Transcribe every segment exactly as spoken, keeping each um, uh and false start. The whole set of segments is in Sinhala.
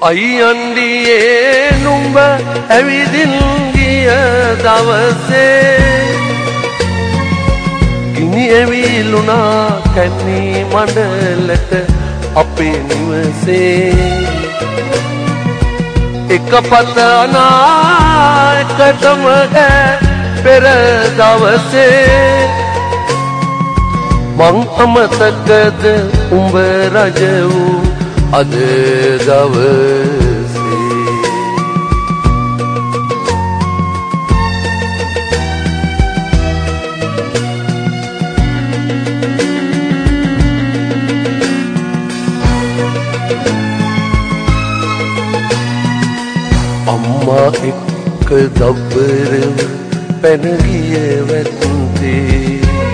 අයියන්ඩියේ නුඹ ඇවිදින් ගිය දවසේ ගිනි ඇවිලුණා කැන්නී මඩලට අපේ නිවසේ එක පත අනා එකටම පෙර දවසේ මං අමතකද උඹ රජ වූ අද දවසේ අම්මා එක්ක දබ්බරව පැන ගිය වැත්තේ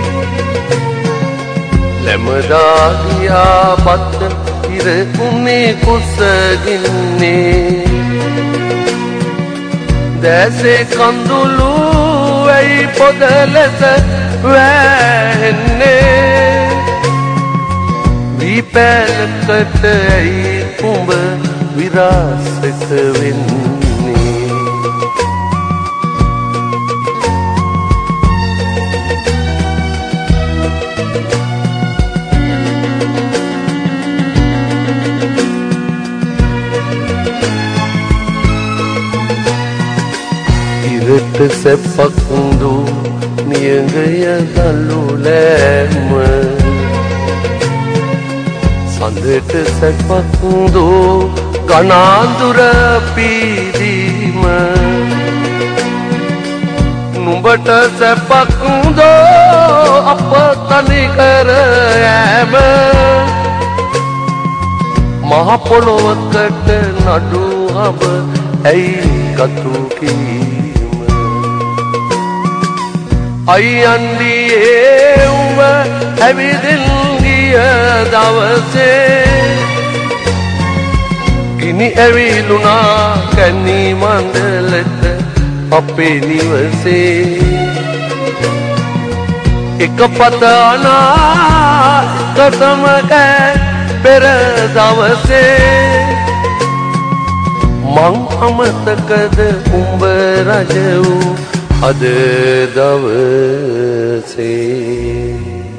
ලැමදා ගියා බත් ඉර උනේ කුසගින්නේ දැසේ කඳුළු ඇයි පොද ලෙස වැහෙන්නේ දීපැලකට ඇයි උඹ විරාසක වෙන්නේ ඉරට සැපක් දු නියඟය දළු ලෑම සඳට සැපක් දු ගනාඳුර පීදීම නුඹට සැපක් දෝ අප තනි කර යෑම මහ පොළොවකට නඩු හබ ඇයි කතු කීම අයියන්ඩියේ උඹ ඇවිදින් ගිය දවසේ ගිනි ඇවිලුණා කැන්නී මණ්ඩලට අපේ නිවසේ එක පත අනා එකටම පෙර දවසේ මං අමතකද උඹ රජ වූ අද දවසේ